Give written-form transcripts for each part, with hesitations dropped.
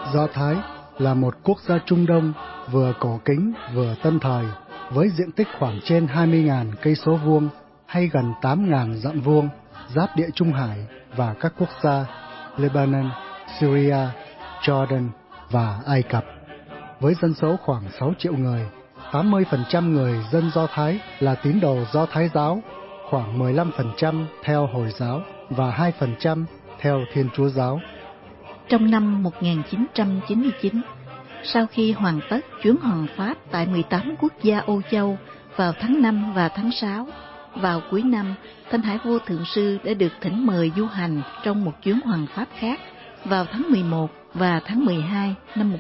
Do Thái là một quốc gia Trung Đông vừa cổ kính vừa tân thời, với diện tích khoảng trên 20.000 cây số vuông hay gần 8.000 dặm vuông, giáp Địa Trung Hải và các quốc gia Lebanon, Syria, Jordan và Ai Cập. Với dân số khoảng 6 triệu người, 80% người dân Do Thái là tín đồ Do Thái giáo, khoảng 15% theo Hồi giáo và 2% theo Thiên Chúa giáo. Trong năm 1999, sau khi hoàn tất chuyến hoàn Pháp tại 18 quốc gia Âu Châu vào tháng 5 và tháng 6, vào cuối năm, Thanh Hải Vô Thượng Sư đã được thỉnh mời du hành trong một chuyến hoàn Pháp khác vào tháng 11 và tháng 12 năm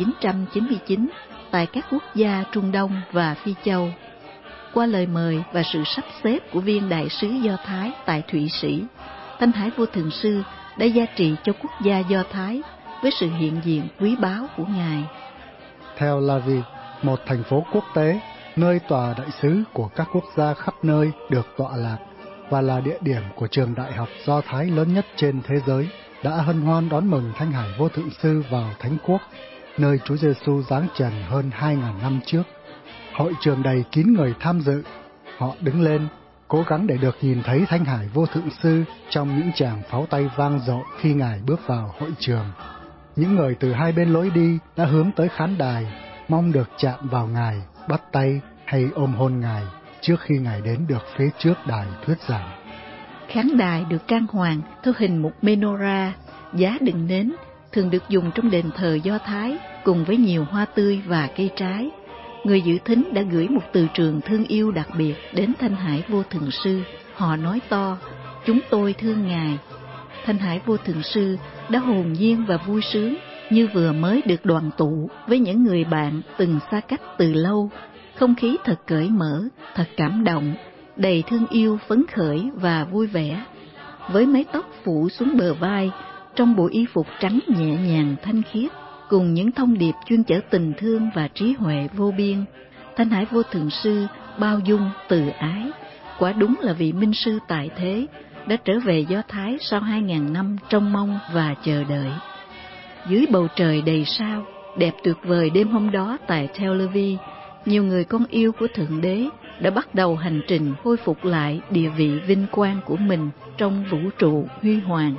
1999 tại các quốc gia Trung Đông và Phi Châu. Qua lời mời và sự sắp xếp của viên đại sứ Do Thái tại Thụy Sĩ, Thanh Hải Vô Thượng Sư đã gia trị cho quốc gia Do Thái với sự hiện diện quý báu của Ngài. Tel Aviv, một thành phố quốc tế, nơi tòa đại sứ của các quốc gia khắp nơi được tọa lạc và là địa điểm của trường đại học Do Thái lớn nhất trên thế giới, đã hân hoan đón mừng Thanh Hải Vô Thượng Sư vào Thánh Quốc, nơi Chúa Giêsu giáng trần hơn 2.000 năm trước. Hội trường đầy kín người tham dự. Họ đứng lên, cố gắng để được nhìn thấy Thanh Hải Vô Thượng Sư trong những tràng pháo tay vang dội khi Ngài bước vào hội trường. Những người từ hai bên lối đi đã hướng tới khán đài, mong được chạm vào Ngài, bắt tay hay ôm hôn Ngài trước khi Ngài đến được phía trước đài thuyết giảng. Khán đài được trang hoàng theo hình một menorah, giá đựng nến, thường được dùng trong đền thờ Do Thái, cùng với nhiều hoa tươi và cây trái. Người giữ thính đã gửi một từ trường thương yêu đặc biệt đến Thanh Hải Vô Thượng Sư. Họ nói to: "Chúng tôi thương Ngài." Thanh Hải Vô Thượng Sư đã hồn nhiên và vui sướng, như vừa mới được đoàn tụ với những người bạn từng xa cách từ lâu. Không khí thật cởi mở, thật cảm động, đầy thương yêu, phấn khởi và vui vẻ. Với mái tóc phủ xuống bờ vai, trong bộ y phục trắng nhẹ nhàng thanh khiết, cùng những thông điệp chuyên chở tình thương và trí huệ vô biên, Thanh Hải Vô Thượng Sư bao dung, từ ái. Quả đúng là vị minh sư tại thế đã trở về Do Thái sau 2.000 năm trông mong và chờ đợi. Dưới bầu trời đầy sao, đẹp tuyệt vời đêm hôm đó tại Tel Aviv, nhiều người con yêu của Thượng Đế đã bắt đầu hành trình khôi phục lại địa vị vinh quang của mình trong vũ trụ huy hoàng.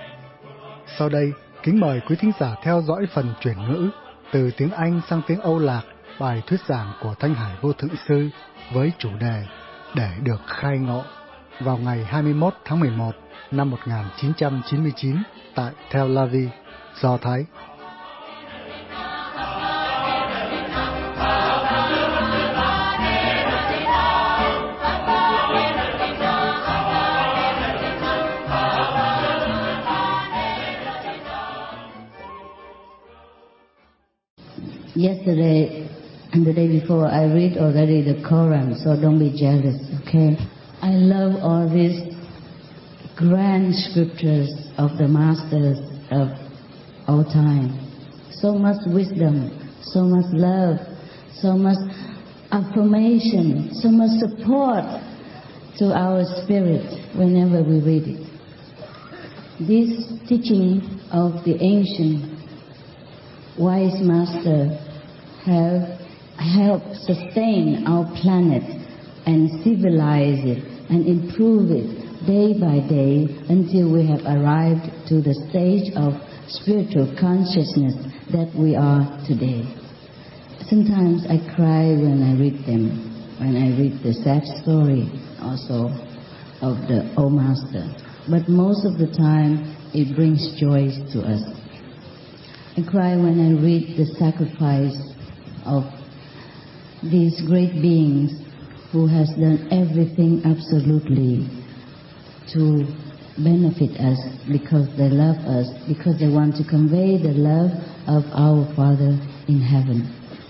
Sau đây, kính mời quý thính giả theo dõi phần chuyển ngữ từ tiếng Anh sang tiếng Âu Lạc, bài thuyết giảng của Thanh Hải Vô Thượng Sư với chủ đề Để được khai ngộ, vào ngày 21 tháng 11 năm 1999 tại Tel Aviv, Do Thái. Yesterday and the day before, I read already the Quran, so don't be jealous, okay? I love all these grand scriptures of the masters of all time. So much wisdom, so much love, so much affirmation, so much support to our spirit whenever we read it. This teaching of the ancient wise master have helped sustain our planet and civilize it and improve it day by day until we have arrived to the stage of spiritual consciousness that we are today. Sometimes I cry when I read them, when I read the sad story also of the old master. But most of the time it brings joy to us. I cry when I read the sacrifice of these great beings who has done everything absolutely to benefit us because they love us, because they want to convey the love of our Father in heaven.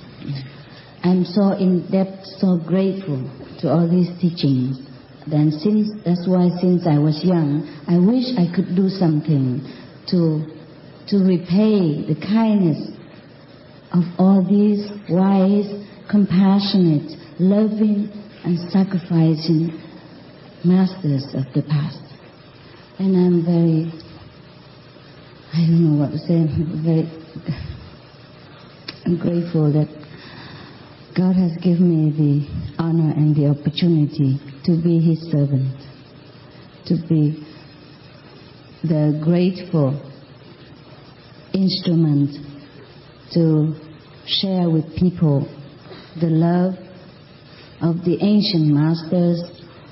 I'm so in depth, so grateful to all these teachings. Then that's why since I was young, I wish I could do something to repay the kindness of all these wise, compassionate, loving, and sacrificing masters of the past. And I'm very, I don't know what to say, very I'm grateful that God has given me the honor and the opportunity to be His servant, to be the grateful instrument to share with people the love of the ancient masters,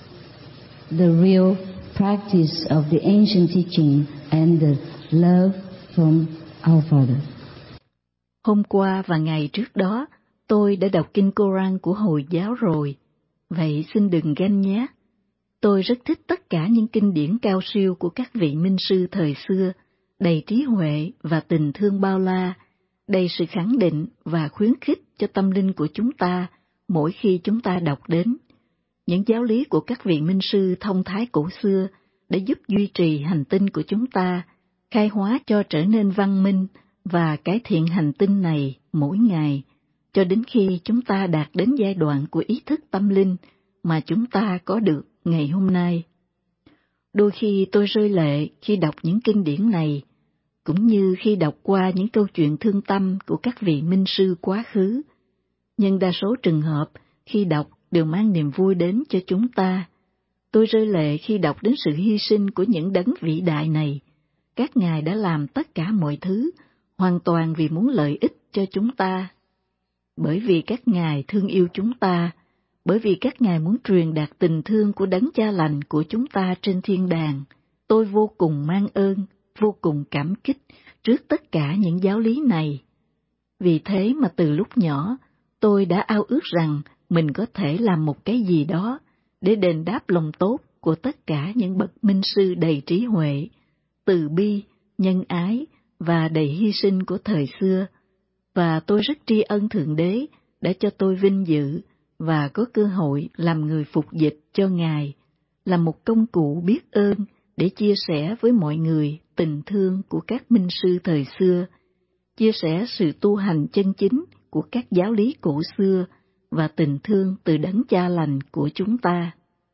the real practice of the ancient teaching, and the love from our Father. Hôm qua và ngày trước đó, tôi đã đọc kinh Koran của Hồi giáo rồi. Vậy xin đừng ganh nhé. Tôi rất thích tất cả những kinh điển cao siêu của các vị minh sư thời xưa, đầy trí huệ và tình thương bao la, đầy sự khẳng định và khuyến khích cho tâm linh của chúng ta mỗi khi chúng ta đọc đến. Những giáo lý của các vị minh sư thông thái cổ xưa đã giúp duy trì hành tinh của chúng ta, khai hóa cho trở nên văn minh và cải thiện hành tinh này mỗi ngày, cho đến khi chúng ta đạt đến giai đoạn của ý thức tâm linh mà chúng ta có được ngày hôm nay. Đôi khi tôi rơi lệ khi đọc những kinh điển này, cũng như khi đọc qua những câu chuyện thương tâm của các vị minh sư quá khứ. Nhưng đa số trường hợp khi đọc đều mang niềm vui đến cho chúng ta. Tôi rơi lệ khi đọc đến sự hy sinh của những đấng vĩ đại này. Các ngài đã làm tất cả mọi thứ, hoàn toàn vì muốn lợi ích cho chúng ta. Bởi vì các ngài thương yêu chúng ta, bởi vì các ngài muốn truyền đạt tình thương của đấng cha lành của chúng ta trên thiên đàng, tôi vô cùng mang ơn, vô cùng cảm kích trước tất cả những giáo lý này. Vì thế mà từ lúc nhỏ, tôi đã ao ước rằng mình có thể làm một cái gì đó để đền đáp lòng tốt của tất cả những bậc minh sư đầy trí huệ, từ bi, nhân ái và đầy hy sinh của thời xưa. Và tôi rất tri ân Thượng Đế đã cho tôi vinh dự và có cơ hội làm người phục dịch cho Ngài, là một công cụ biết ơn để chia sẻ với mọi người tình thương của các minh sư thời xưa, chia sẻ sự tu hành chân chính của các giáo lý cổ xưa và tình thương từ đấng cha lành của chúng ta.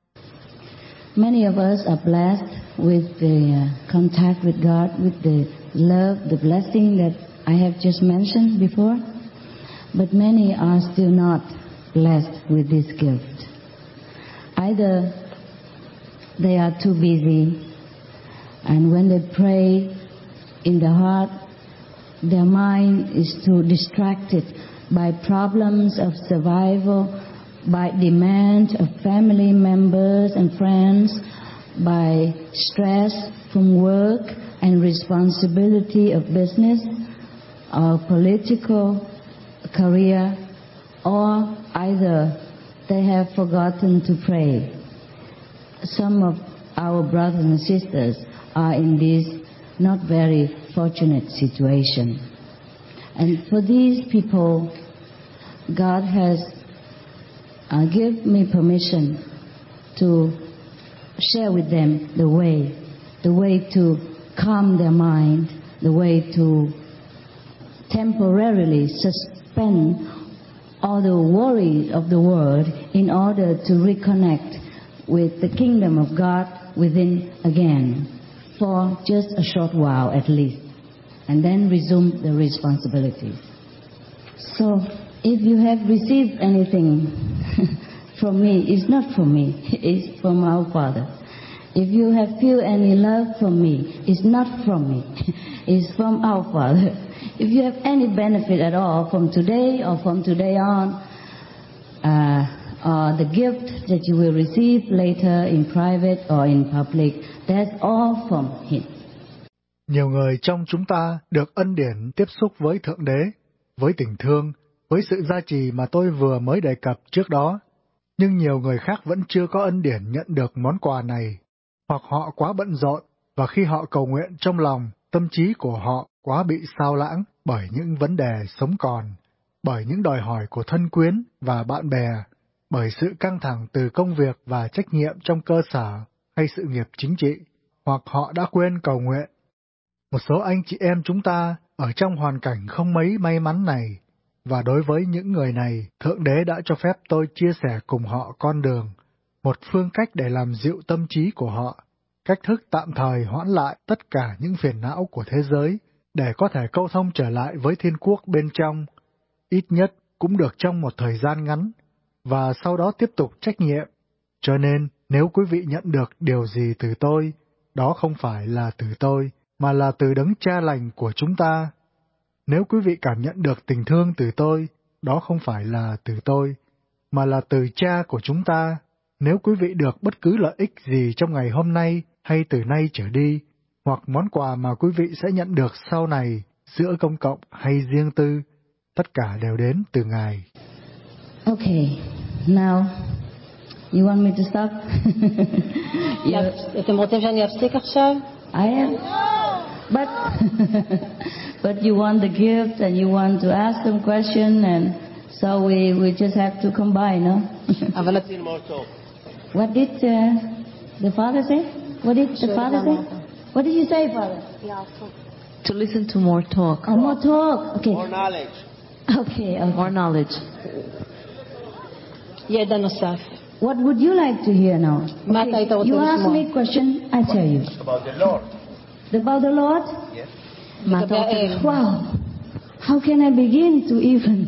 Many of us are blessed with the contact with God, with the love, the blessing that I have just mentioned before, but many are still not blessed with this gift. Either they are too busy, and when they pray in the heart, their mind is too distracted by problems of survival, by demand of family members and friends, by stress from work and responsibility of business or political career, or either they have forgotten to pray. Some of our brothers and sisters are in this not very fortunate situation. And for these people, God has given me permission to share with them the way to calm their mind, the way to temporarily suspend all the worries of the world in order to reconnect with the kingdom of God within again, for just a short while at least, and then resume the responsibilities. So, if you have received anything from me, it's not from me, it's from our Father. If you have feel any love from me, it's not from me, it's from our Father. If you have any benefit at all from today or from today on, or the gift that you will receive later in private or in public, that's all from Him. Nhiều người trong chúng ta được ân điển tiếp xúc với Thượng Đế, với tình thương, với sự gia trì mà tôi vừa mới đề cập trước đó. Nhưng nhiều người khác vẫn chưa có ân điển nhận được món quà này, hoặc họ quá bận rộn, và khi họ cầu nguyện trong lòng, tâm trí của họ quá bị sao lãng bởi những vấn đề sống còn, bởi những đòi hỏi của thân quyến và bạn bè, bởi sự căng thẳng từ công việc và trách nhiệm trong cơ sở hay sự nghiệp chính trị, hoặc họ đã quên cầu nguyện. Một số anh chị em chúng ta ở trong hoàn cảnh không mấy may mắn này, và đối với những người này, Thượng Đế đã cho phép tôi chia sẻ cùng họ con đường, một phương cách để làm dịu tâm trí của họ, cách thức tạm thời hoãn lại tất cả những phiền não của thế giới để có thể câu thông trở lại với thiên quốc bên trong, ít nhất cũng được trong một thời gian ngắn, và sau đó tiếp tục trách nhiệm. Cho nên, nếu quý vị nhận được điều gì từ tôi, đó không phải là từ tôi, mà là từ đấng Cha lành của chúng ta. Nếu quý vị cảm nhận được tình thương từ tôi, đó không phải là từ tôi, mà là từ Cha của chúng ta. Nếu quý vị được bất cứ lợi ích gì trong ngày hôm nay hay từ nay trở đi, hoặc món quà mà quý vị sẽ nhận được sau này, giữa công cộng hay riêng tư, tất cả đều đến từ Ngài. Okay, now, you want me to stop? אתם רוצים שאני אפסיק עכשיו? I am. But but you want the gift and you want to ask some question, and so we just have to combine, no? אבל What did the father say? What did the father say? What did you say, father? To listen to more talk. Oh, more talk. Okay. more knowledge. Okay. More knowledge. ידע נוסף. What would you like to hear now? מה אתה היית רוצה You ask לשמוע? me question, I tell you. About the Lord. About the Lord? Yes. מה אתה רוצה לשמוע? Wow. How can I begin to even?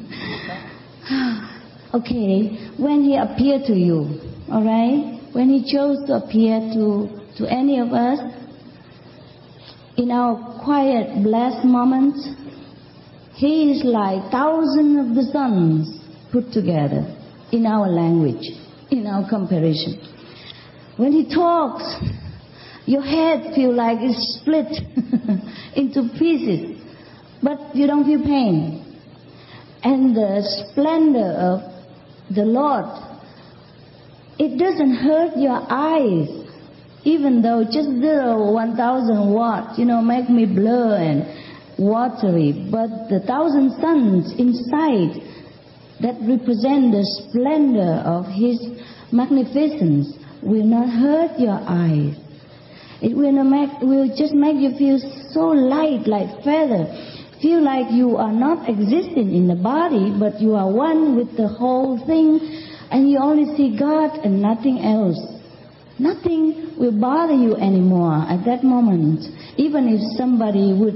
Okay, when he appeared to you, all right? When he chose to appear to any of us, in our quiet, blessed moments, he is like thousands of the suns put together in our language, in our comparison. When he talks, your head feels like it's split into pieces, but you don't feel pain. And the splendor of the Lord, it doesn't hurt your eyes, even though just little 1,000 watts, make me blur and watery. But the 1,000 suns inside that represent the splendor of His magnificence will not hurt your eyes. It will just make you feel so light, like feather. Feel like you are not existing in the body, but you are one with the whole thing, and you only see God and nothing else. Nothing will bother you anymore at that moment. Even if somebody would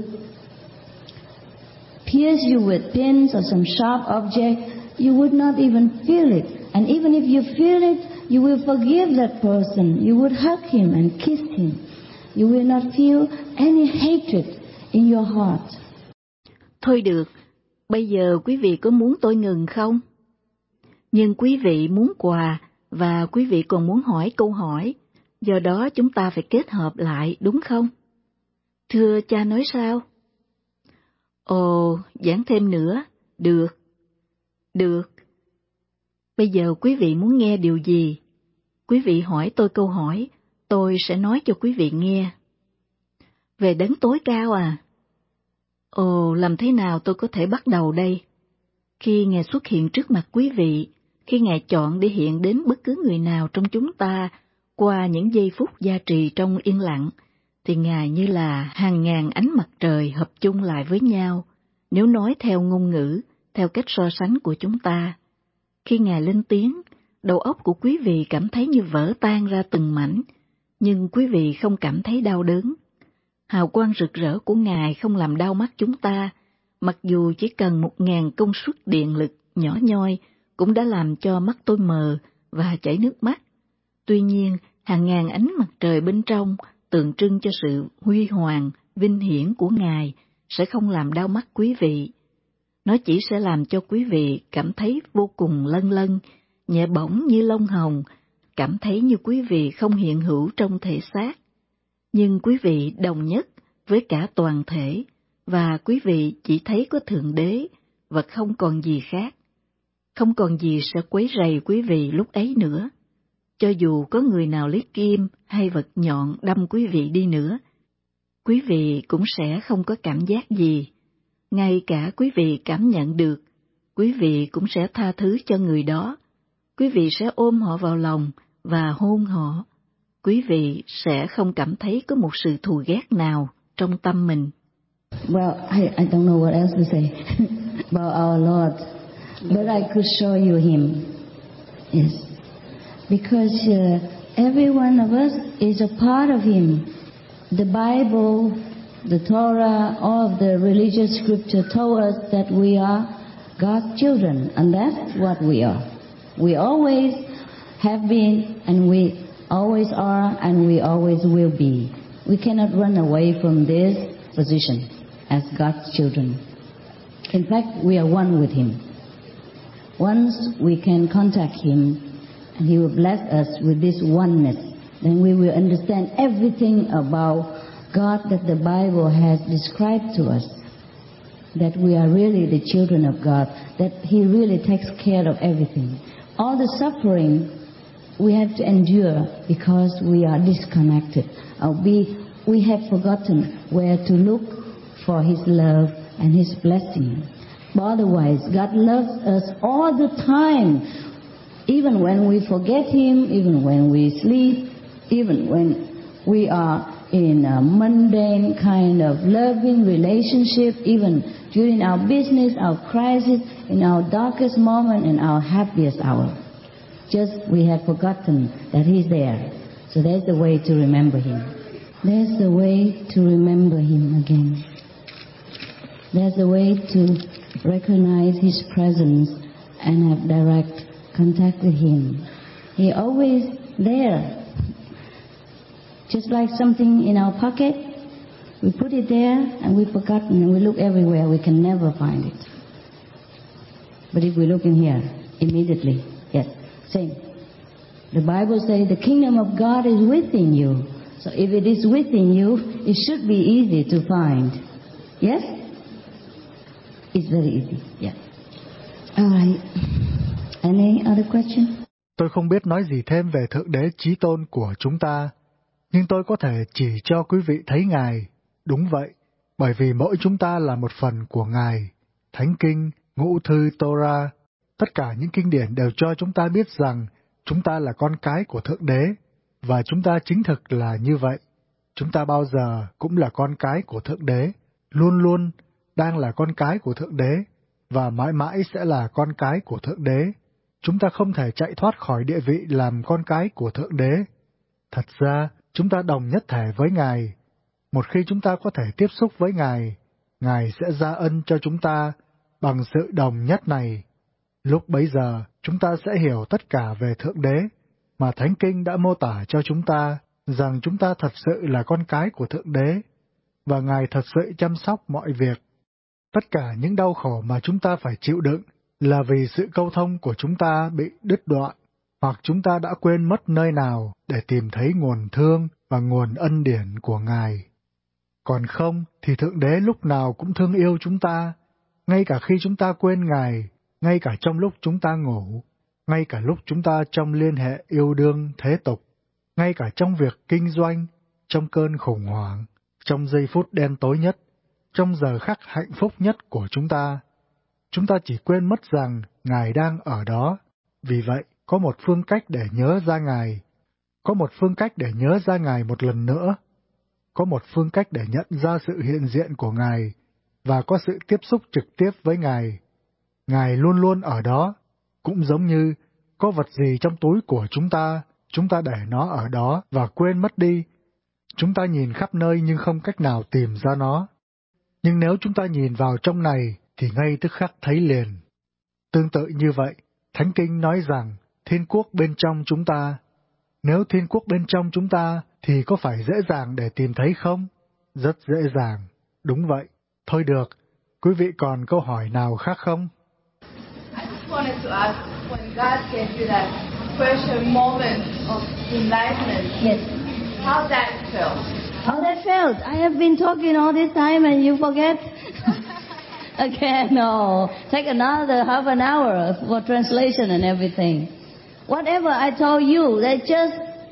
pierce you with pins or some sharp object, you would not even feel it. And even if you feel it, you will forgive that person. You would hug him and kiss him. You will not feel any hatred in your heart. Thôi được, bây giờ quý vị có muốn tôi ngừng không? Nhưng quý vị muốn quà và quý vị còn muốn hỏi câu hỏi, do đó chúng ta phải kết hợp lại, đúng không? Thưa cha nói sao? Ồ, giảng thêm nữa, được. Được. Bây giờ quý vị muốn nghe điều gì? Quý vị hỏi tôi câu hỏi, tôi sẽ nói cho quý vị nghe. Về đấng tối cao à? Ồ, làm thế nào tôi có thể bắt đầu đây? Khi Ngài xuất hiện trước mặt quý vị, khi Ngài chọn để hiện đến bất cứ người nào trong chúng ta qua những giây phút gia trì trong yên lặng, thì Ngài như là hàng ngàn ánh mặt trời hợp chung lại với nhau, nếu nói theo ngôn ngữ, theo cách so sánh của chúng ta. Khi Ngài lên tiếng, đầu óc của quý vị cảm thấy như vỡ tan ra từng mảnh, nhưng quý vị không cảm thấy đau đớn. Hào quang rực rỡ của Ngài không làm đau mắt chúng ta, mặc dù chỉ cần 1.000 công suất điện lực nhỏ nhoi cũng đã làm cho mắt tôi mờ và chảy nước mắt. Tuy nhiên, hàng ngàn ánh mặt trời bên trong tượng trưng cho sự huy hoàng, vinh hiển của Ngài sẽ không làm đau mắt quý vị. Nó chỉ sẽ làm cho quý vị cảm thấy vô cùng lâng lâng, nhẹ bỏng như lông hồng, cảm thấy như quý vị không hiện hữu trong thể xác. Nhưng quý vị đồng nhất với cả toàn thể, và quý vị chỉ thấy có Thượng Đế và không còn gì khác. Không còn gì sẽ quấy rầy quý vị lúc ấy nữa. Cho dù có người nào lấy kim hay vật nhọn đâm quý vị đi nữa, quý vị cũng sẽ không có cảm giác gì. Ngay cả quý vị cảm nhận được, quý vị cũng sẽ tha thứ cho người đó. Quý vị sẽ ôm họ vào lòng và hôn họ. Quý vị sẽ không cảm thấy có một sự thù ghét nào trong tâm mình. Well, I don't know what else to say about our Lord, but I could show you Him. Yes, because every one of us is a part of Him. The Bible The Torah, all of the religious scripture told us that we are God's children, and that's what we are. We always have been, and we always are, and we always will be. We cannot run away from this position as God's children. In fact, we are one with Him. Once we can contact Him, and He will bless us with this oneness, then we will understand everything about God that the Bible has described to us. That we are really the children of God, that He really takes care of everything. All the suffering we have to endure because we are disconnected. We have forgotten where to look for His love and His blessing. But otherwise, God loves us all the time. Even when we forget Him, even when we sleep, even when we are in a mundane kind of loving relationship, even during our business, our crisis, in our darkest moment, and our happiest hour. Just we have forgotten that He's there. So there's the way to remember Him. There's the way to remember Him again. There's a way to recognize His presence and have direct contact with Him. He's always there. Just like something in our pocket, we put it there and we've forgotten, and we look everywhere, we can never find it. But if we look in here, immediately, yes, same. The Bible says the kingdom of God is within you. So if it is within you, it should be easy to find. Yes? It's very easy, yeah. All right. Any other question? Tôi không biết nói gì thêm về Thượng Đế chí tôn của chúng ta, nhưng tôi có thể chỉ cho quý vị thấy Ngài. Đúng vậy, bởi vì mỗi chúng ta là một phần của Ngài. Thánh Kinh, Ngũ Thư Torah, tất cả những kinh điển đều cho chúng ta biết rằng chúng ta là con cái của Thượng Đế, và chúng ta chính thực là như vậy. Chúng ta bao giờ cũng là con cái của Thượng Đế, luôn luôn đang là con cái của Thượng Đế, và mãi mãi sẽ là con cái của Thượng Đế. Chúng ta không thể chạy thoát khỏi địa vị làm con cái của Thượng Đế. Thật ra, chúng ta đồng nhất thể với Ngài. Một khi chúng ta có thể tiếp xúc với Ngài, Ngài sẽ gia ân cho chúng ta bằng sự đồng nhất này. Lúc bấy giờ, chúng ta sẽ hiểu tất cả về Thượng Đế, mà Thánh Kinh đã mô tả cho chúng ta, rằng chúng ta thật sự là con cái của Thượng Đế, và Ngài thật sự chăm sóc mọi việc. Tất cả những đau khổ mà chúng ta phải chịu đựng là vì sự câu thông của chúng ta bị đứt đoạn, hoặc chúng ta đã quên mất nơi nào để tìm thấy nguồn thương và nguồn ân điển của Ngài. Còn không thì Thượng Đế lúc nào cũng thương yêu chúng ta, ngay cả khi chúng ta quên Ngài, ngay cả trong lúc chúng ta ngủ, ngay cả lúc chúng ta trong liên hệ yêu đương thế tục, ngay cả trong việc kinh doanh, trong cơn khủng hoảng, trong giây phút đen tối nhất, trong giờ khắc hạnh phúc nhất của chúng ta. Chúng ta chỉ quên mất rằng Ngài đang ở đó. Vì vậy, có một phương cách để nhớ ra Ngài. Có một phương cách để nhớ ra Ngài một lần nữa. Có một phương cách để nhận ra sự hiện diện của Ngài và có sự tiếp xúc trực tiếp với Ngài. Ngài luôn luôn ở đó, cũng giống như có vật gì trong túi của chúng ta để nó ở đó và quên mất đi. Chúng ta nhìn khắp nơi nhưng không cách nào tìm ra nó. Nhưng nếu chúng ta nhìn vào trong này thì ngay tức khắc thấy liền. Tương tự như vậy, Thánh Kinh nói rằng Thiên Quốc bên trong chúng ta. Nếu Thiên Quốc bên trong chúng ta thì có phải dễ dàng để tìm thấy không? Rất dễ dàng. Đúng vậy. Thôi được, quý vị còn câu hỏi nào khác không? I just wanted to ask, when God gave you that special moment of enlightenment, Yes. how that felt? How that felt? I have been talking all this time and you forget? Okay, no. Take another half an hour for translation and everything. Whatever I told you, that's just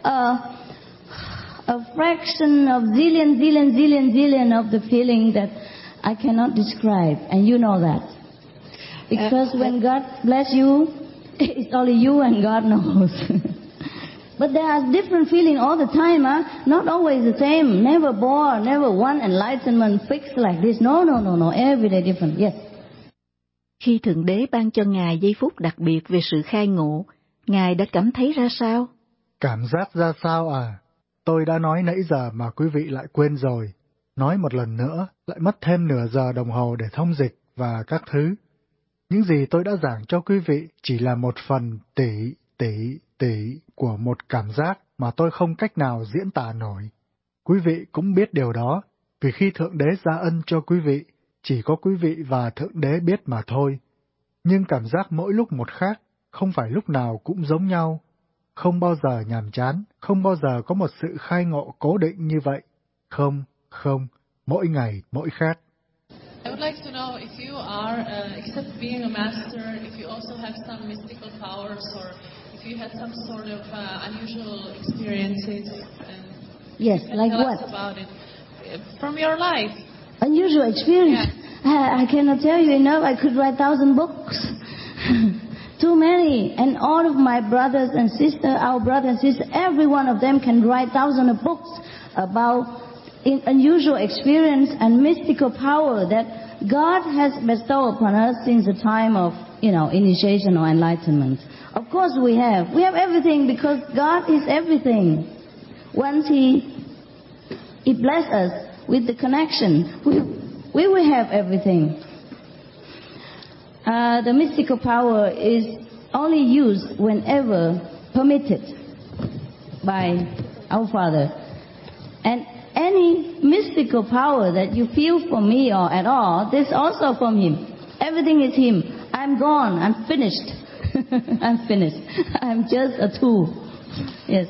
a fraction of zillion of the feeling that I cannot describe, and you know that. Because when God bless you, it's only you and God knows. But there are different feelings all the time, not always the same. Never bored, never one enlightenment fixed like this. No. Every day different. Yes. Khi Thượng Đế ban cho Ngài giây phút đặc biệt về sự khai ngộ, Ngài đã cảm thấy ra sao? Cảm giác ra sao à? Tôi đã nói nãy giờ mà quý vị lại quên rồi. Nói một lần nữa, lại mất thêm nửa giờ đồng hồ để thông dịch và các thứ. Những gì tôi đã giảng cho quý vị chỉ là một phần tỷ của một cảm giác mà tôi không cách nào diễn tả nổi. Quý vị cũng biết điều đó, vì khi Thượng Đế gia ân cho quý vị, chỉ có quý vị và Thượng Đế biết mà thôi. Nhưng cảm giác mỗi lúc một khác, không phải lúc nào cũng giống nhau. Không bao giờ nhàm chán, không bao giờ có một sự khai ngộ cố định như vậy. Không, mỗi ngày mỗi khác. I would like to know if you are, except being a master, if you also have some mystical powers, or if you had some sort of unusual experiences. And Yes, like tell what? us about it from your life. Unusual experience. I cannot tell you enough. I could write 1,000 books. Too many. And all of my brothers and sisters, our brothers and sisters, every one of them can write 1,000 of books about unusual experience and mystical power that God has bestowed upon us since the time of, initiation or enlightenment. Of course we have. We have everything because God is everything. Once He bless us with the connection, we will have everything. The mystical power is only used whenever permitted by our Father. And any mystical power that you feel from me or at all, this also from Him. Everything is Him. I'm gone. I'm finished. I'm finished. I'm just a tool. Yes.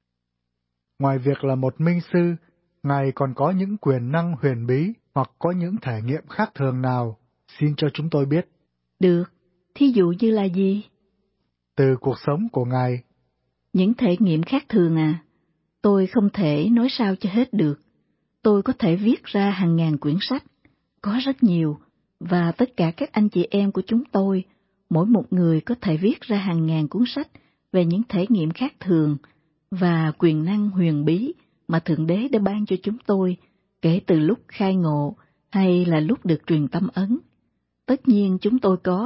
Ngoài việc là một minh sư, Ngài còn có những quyền năng huyền bí hoặc có những thể nghiệm khác thường nào, xin cho chúng tôi biết. Được, thí dụ như là gì? Từ cuộc sống của Ngài. Những thể nghiệm khác thường à? Tôi không thể nói sao cho hết được. Tôi có thể viết ra hàng ngàn quyển sách, có rất nhiều, và tất cả các anh chị em của chúng tôi, mỗi một người có thể viết ra hàng ngàn cuốn sách về những thể nghiệm khác thường và quyền năng huyền bí mà Thượng Đế đã ban cho chúng tôi kể từ lúc khai ngộ hay là lúc được truyền tâm ấn. Tất nhiên chúng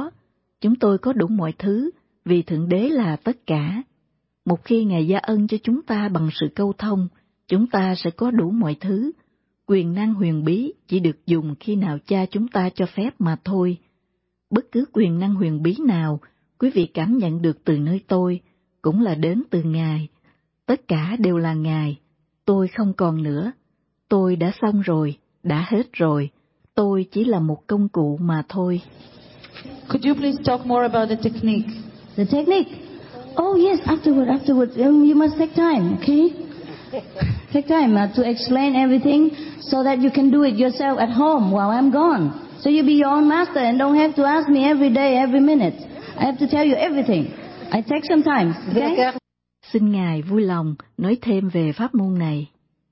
tôi có đủ mọi thứ vì Thượng Đế là tất cả. Một khi Ngài gia ân cho chúng ta bằng sự câu thông, chúng ta sẽ có đủ mọi thứ. Quyền năng huyền bí chỉ được dùng khi nào Cha chúng ta cho phép mà thôi. Bất cứ quyền năng huyền bí nào quý vị cảm nhận được từ nơi tôi cũng là đến từ Ngài. Tất cả đều là Ngài. Tôi không còn nữa. Tôi đã xong rồi, đã hết rồi. Tôi chỉ là một công cụ mà thôi. Could you please talk more about the technique? The technique? Oh yes, afterward. You must take time, okay? Take time to explain everything so that you can do it yourself at home while I'm gone. So you be your own master and don't have to ask me every day, every minute. I have to tell you everything. I take some time, okay? Xin Ngài vui lòng nói thêm về pháp môn này.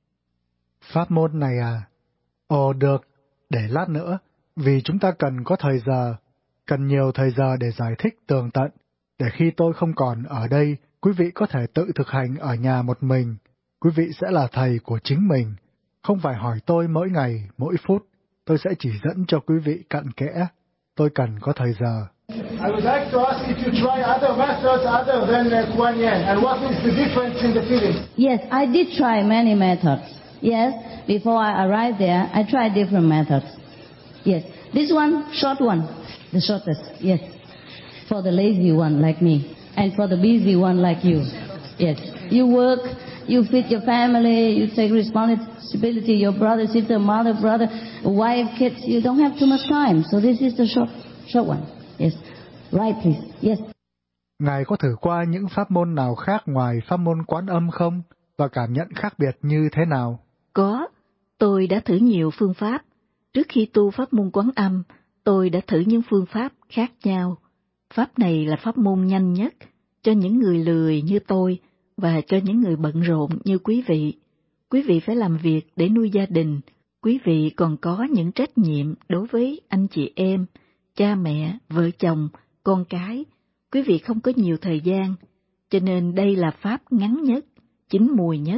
Pháp môn này à? Ồ được, để lát nữa, vì chúng ta cần có thời giờ, cần nhiều thời giờ để giải thích tường tận, để khi tôi không còn ở đây, quý vị có thể tự thực hành ở nhà một mình. Quý vị sẽ là thầy của chính mình, không phải hỏi tôi mỗi ngày, mỗi phút. Tôi sẽ chỉ dẫn cho quý vị cặn kẽ. Tôi cần có thời giờ. I would like to ask if you try other methods other than Kuan Yin, and what is the difference in the feeling? Yes, I did try many methods. Yes, before I arrived there, I tried different methods. Yes, this one, short one, the shortest, yes. For the lazy one like me, and for the busy one like you. Yes, you work, you feed your family, you take responsibility, your brother, sister, mother, brother, wife, kids, you don't have too much time. So this is the short one. Yes, right please, yes. Ngài có thử qua những pháp môn nào khác ngoài pháp môn Quán Âm không? Và cảm nhận khác biệt như thế nào? Có, tôi đã thử nhiều phương pháp. Trước khi tu pháp môn Quán Âm, tôi đã thử những phương pháp khác nhau. Pháp này là pháp môn nhanh nhất cho những người lười như tôi và cho những người bận rộn như quý vị. Quý vị phải làm việc để nuôi gia đình. Quý vị còn có những trách nhiệm đối với anh chị em, cha mẹ, vợ chồng, con cái. Quý vị không có nhiều thời gian, cho nên đây là pháp ngắn nhất, chín mùi nhất.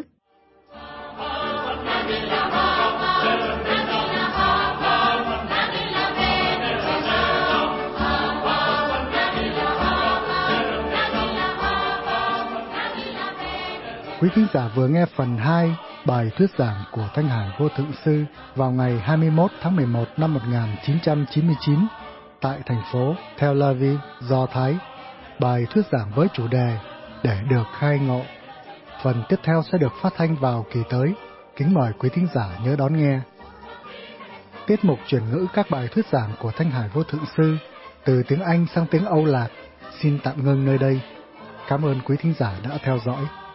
Quý thính giả vừa nghe phần 2 bài thuyết giảng của Thanh Hải Vô Thượng Sư vào ngày 21 tháng 11 năm 1999 tại thành phố Tel Aviv, Do Thái. Bài thuyết giảng với chủ đề Để được khai ngộ. Phần tiếp theo sẽ được phát thanh vào kỳ tới. Kính mời quý thính giả nhớ đón nghe. Tiết mục chuyển ngữ các bài thuyết giảng của Thanh Hải Vô Thượng Sư từ tiếng Anh sang tiếng Âu Lạc xin tạm ngưng nơi đây. Cảm ơn quý thính giả đã theo dõi.